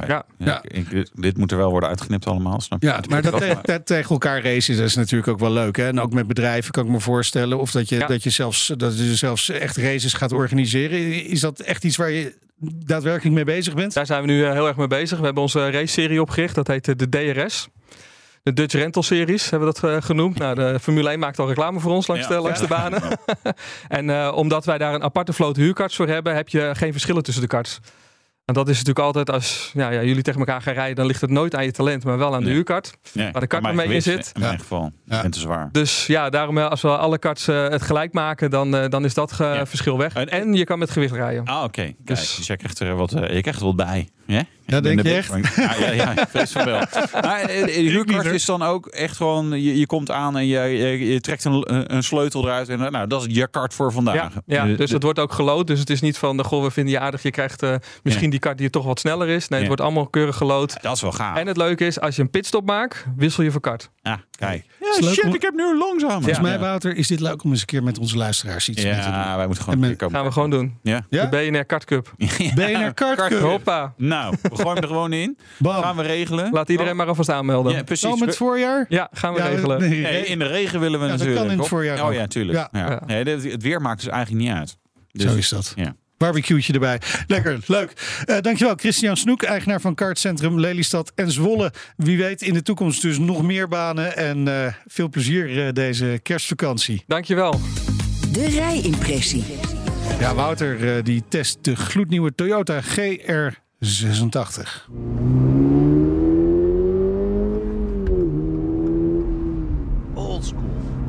Dit moet er wel worden uitgeknipt allemaal, snap je? Ja, maar dat tegen elkaar racen, dat is natuurlijk ook wel leuk. Hè? En ook met bedrijven kan ik me voorstellen. Of dat je zelfs echt races gaat organiseren. Is dat echt iets waar je daadwerkelijk mee bezig bent? Daar zijn we nu heel erg mee bezig. We hebben onze race-serie opgericht. Dat heet de DRS. De Dutch Rental Series hebben we dat genoemd. Nou, de Formule 1 maakt al reclame voor ons langs de banen. En omdat wij daar een aparte vloot huurkarts voor hebben, heb je geen verschillen tussen de karts. En dat is natuurlijk altijd als jullie tegen elkaar gaan rijden, dan ligt het nooit aan je talent, maar wel aan de huurkart. Nee, waar de kart mee in zit. In mijn geval. En te zwaar. Dus daarom als we alle karts het gelijk maken, dan is dat verschil weg. En je kan met gewicht rijden. Oké. Dus jij krijgt er je krijgt er wat bij. Yeah? Ja, denk je echt? Ja, vrees van wel. Maar de huurkart is dan ook echt gewoon, je komt aan en je trekt een sleutel eruit en dat is je kart voor vandaag. Ja, dus het wordt ook gelood. Dus het is niet van, we vinden je aardig, je krijgt misschien die kart die toch wat sneller is. Nee, het wordt allemaal keurig gelood. Dat is wel gaaf. En het leuke is, als je een pitstop maakt, wissel je van kart. Ja, kijk. Ja, ik heb nu een langzamer. Volgens mij, Wouter, is dit leuk om eens een keer met onze luisteraars iets mee te doen. Ja, wij moeten gewoon gaan we gewoon doen. Ja? De BNR Kart Cup. BNR Kart Cup. Hoppa. Nou, we gooien hem er gewoon in. Bam. Gaan we regelen. Laat iedereen maar alvast aanmelden. Ja, precies. Al met het voorjaar? Ja, gaan we regelen. Nee, in de regen willen we natuurlijk. Dat kan in het voorjaar ook. Oh ja, tuurlijk. Ja. Nee, het weer maakt dus eigenlijk niet uit. Dus, zo is dat. Ja. Barbecue'tje erbij. Lekker, leuk. Dankjewel, Christian Snoek, eigenaar van Kartcentrum Lelystad en Zwolle. Wie weet in de toekomst dus nog meer banen. En veel plezier deze kerstvakantie. Dankjewel. De rijimpressie. Ja, Wouter die test de gloednieuwe Toyota GR86. Oldschool.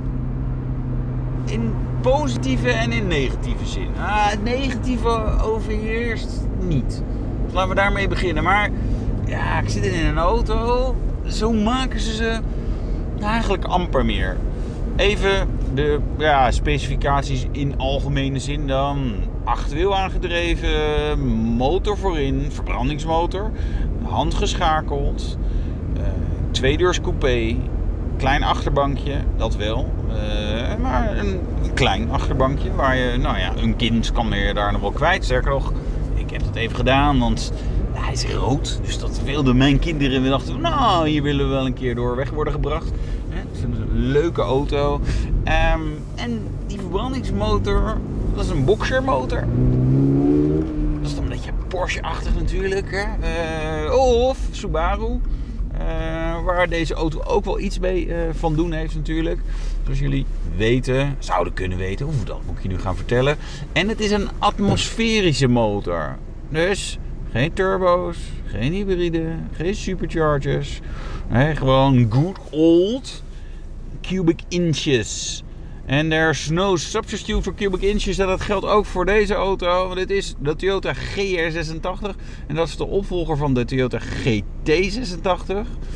In positieve en in negatieve zin. Het negatieve overheerst niet. Dus laten we daarmee beginnen. Maar ja, ik zit in een auto. Zo maken ze eigenlijk amper meer. Even de specificaties in algemene zin dan. 8-wiel aangedreven, motor voorin, verbrandingsmotor, handgeschakeld, 2-deurs coupé, klein achterbankje, dat wel. Maar een klein achterbankje waar je, een kind kan je daar nog wel kwijt. Sterker nog, ik heb dat even gedaan, want hij is rood. Dus dat wilden mijn kinderen. We dachten, hier willen we wel een keer door weg worden gebracht. Het is een leuke auto. En die verbrandingsmotor, dat is een boxermotor. Dat is dan een beetje Porsche-achtig natuurlijk. Of Subaru. Waar deze auto ook wel iets mee van doen heeft natuurlijk. Zoals jullie zouden kunnen weten. Dat moet ik je nu gaan vertellen. En het is een atmosferische motor. Dus geen turbo's, geen hybride, geen superchargers. Nee, gewoon good old cubic inches. En there's no substitute for cubic inches. En dat geldt ook voor deze auto. Want dit is de Toyota GR86. En dat is de opvolger van de Toyota GT86.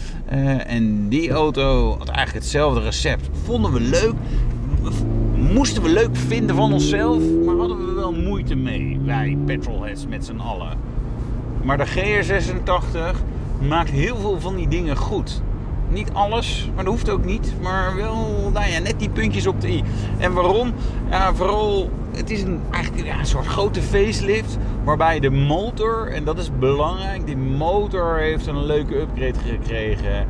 En die auto had eigenlijk hetzelfde recept. Vonden we leuk. Moesten we leuk vinden van onszelf. Maar hadden we wel moeite mee. Wij petrolheads met z'n allen. Maar de GR86 maakt heel veel van die dingen goed. Niet alles, maar dat hoeft ook niet. Maar wel net die puntjes op de i. En waarom? Ja, vooral, het is eigenlijk een soort grote facelift. Waarbij de motor, en dat is belangrijk, die motor heeft een leuke upgrade gekregen.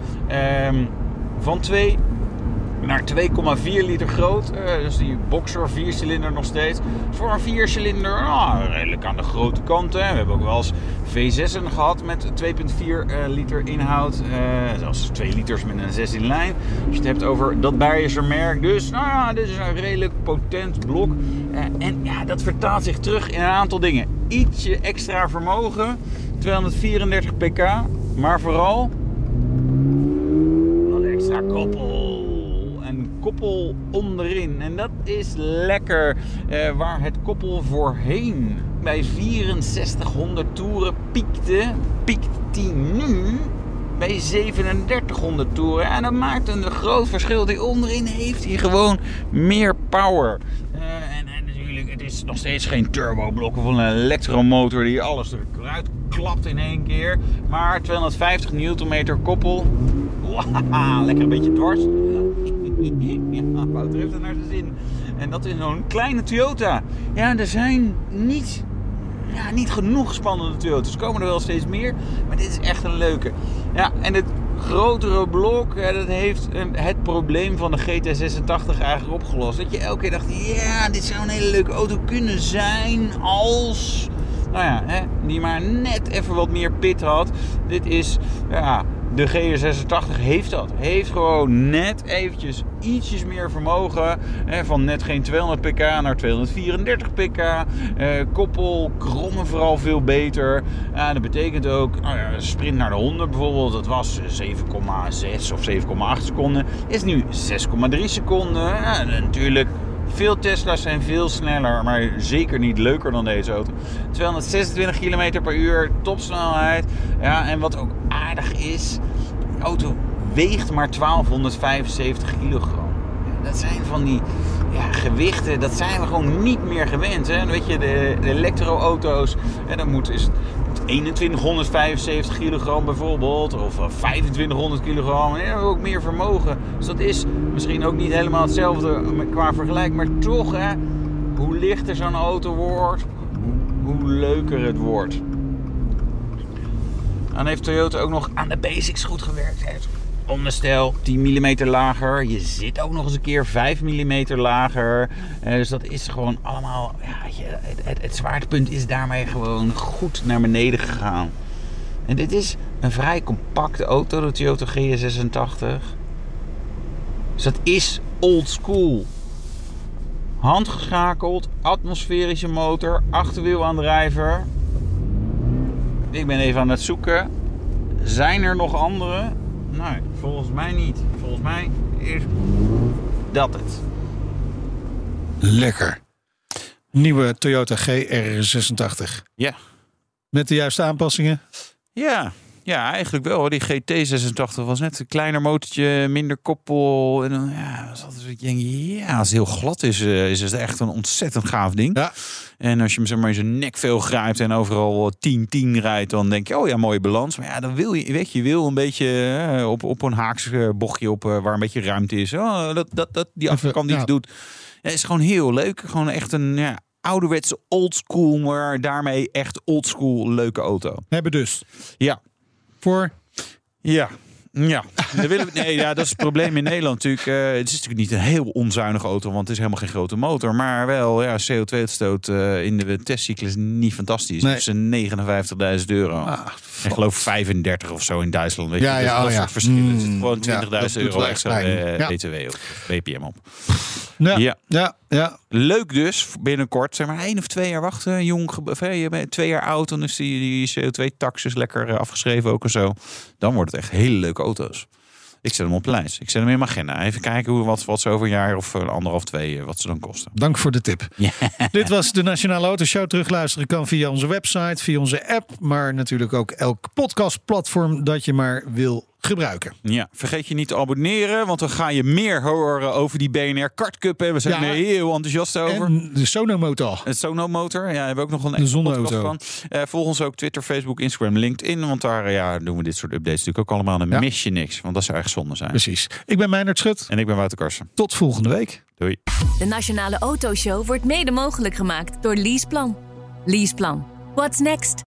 Van 2 naar 2,4 liter groot. Dus die boxer 4-cilinder nog steeds. Voor een 4-cilinder redelijk aan de grote kant. Hè. We hebben ook wel eens V6'en gehad met 2,4 liter inhoud. Zelfs 2 liters met een 6 in lijn. Als je het hebt over dat Beierse merk. Dus dit is een redelijk potent blok. En dat vertaalt zich terug in een aantal dingen. Ietsje extra vermogen. 234 pk. Maar vooral wat extra koppel. Koppel onderin. En dat is lekker. Waar het koppel voorheen bij 6400 toeren piekt die nu bij 3700 toeren. En dat maakt een groot verschil. Die onderin heeft hij gewoon meer power. En natuurlijk, het is nog steeds geen turboblok of een elektromotor die alles eruit klapt in één keer. Maar 250 Nm koppel. Wow, lekker een beetje dwars. Ja, Wouter heeft het naar zijn zin. En dat is zo'n kleine Toyota. Ja, er zijn niet genoeg spannende Toyotas. Er komen er wel steeds meer. Maar dit is echt een leuke. Ja, en het grotere blok, dat heeft het probleem van de GT86 eigenlijk opgelost. Dat je elke keer dacht, dit zou een hele leuke auto kunnen zijn als die maar net even wat meer pit had. Dit is, de GR86 heeft dat. Heeft gewoon net eventjes ietsjes meer vermogen. Van net geen 200 pk naar 234 pk. Koppel, krommen vooral veel beter. Ja, dat betekent ook, sprint naar de 100 bijvoorbeeld, dat was 7,6 of 7,8 seconden. Is nu 6,3 seconden. Ja, natuurlijk, veel Tesla's zijn veel sneller, maar zeker niet leuker dan deze auto. 226 km per uur, topsnelheid. Ja, en wat ook aardig is, de auto weegt maar 1275 kilogram. Dat zijn van die gewichten, dat zijn we gewoon niet meer gewend. Hè? Weet je, de elektroauto's, dan moet 2175 kilogram bijvoorbeeld, of 2500 kilogram. En ook meer vermogen. Dus dat is misschien ook niet helemaal hetzelfde qua vergelijk, maar toch, hè, hoe lichter zo'n auto wordt, hoe leuker het wordt. Dan heeft Toyota ook nog aan de basics goed gewerkt. Onderstel 10 mm lager. Je zit ook nog eens een keer 5 mm lager. Dus dat is gewoon allemaal... Ja, het zwaartepunt is daarmee gewoon goed naar beneden gegaan. En dit is een vrij compacte auto, de Toyota GS86. Dus dat is old school. Handgeschakeld, atmosferische motor, achterwielaandrijver. Ik ben even aan het zoeken. Zijn er nog andere? Nee, volgens mij niet. Volgens mij is dat het. Lekker. Nieuwe Toyota GR86. Ja. Met de juiste aanpassingen? Ja, eigenlijk wel. Die GT86 was net een kleiner motortje, minder koppel. En dan, als het heel glad is, is het echt een ontzettend gaaf ding. Ja. En als je hem zeg maar in zijn nek veel grijpt en overal 10-10 rijdt, dan denk je, mooie balans. Maar ja, dan wil je wil een beetje op een haaks bochtje op waar een beetje ruimte is. Die achterkant die het doet. Ja, is gewoon heel leuk. Gewoon echt een ouderwetse oldschool, maar daarmee echt oldschool leuke auto. Hebben dus. Ja. Voor? Ja. Dat is het probleem in Nederland natuurlijk. Het is natuurlijk niet een heel onzuinige auto, want het is helemaal geen grote motor. Maar wel, CO2-uitstoot in de testcyclus niet fantastisch. Nee. Dus €59.000. Ik geloof 35 of zo in Duitsland. Weet je? Dat soort verschillen. Het is gewoon €20.000 extra BTW of BPM op. Ja. Leuk dus, binnenkort. Zeg maar 1 of 2 jaar wachten. Je bent 2 jaar oud, dan is die CO2-taxes lekker afgeschreven ook en zo. Dan wordt het echt hele leuke auto's. Ik zet hem op de lijst. Ik zet hem in mijn agenda. Even kijken wat ze over een jaar of 1,5, 2 wat ze dan kosten. Dank voor de tip. Yeah. Dit was de Nationale Autoshow. Terugluisteren kan via onze website, via onze app, maar natuurlijk ook elk podcastplatform dat je maar wil gebruiken. Ja, vergeet je niet te abonneren, want dan ga je meer horen over die BNR Kartcup. We zijn er heel enthousiast over. En de Sonomotor. Het Sonomotor, hebben we ook nog een extra podcast van. Volg ons ook Twitter, Facebook, Instagram, LinkedIn, want daar doen we dit soort updates natuurlijk ook allemaal. Dan mis je niks, want dat zou echt zonde zijn. Precies. Ik ben Meijnerd Schut. En ik ben Wouter Karsen. Tot volgende week. Doei. De Nationale Autoshow wordt mede mogelijk gemaakt door Leaseplan. Leaseplan. What's next?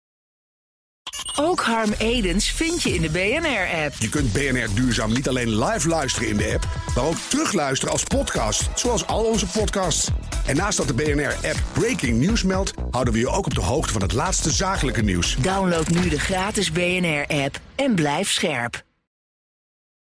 Ook Harm Edens vind je in de BNR-app. Je kunt BNR Duurzaam niet alleen live luisteren in de app, maar ook terugluisteren als podcast, zoals al onze podcasts. En naast dat de BNR-app Breaking News meldt, houden we je ook op de hoogte van het laatste zakelijke nieuws. Download nu de gratis BNR-app en blijf scherp.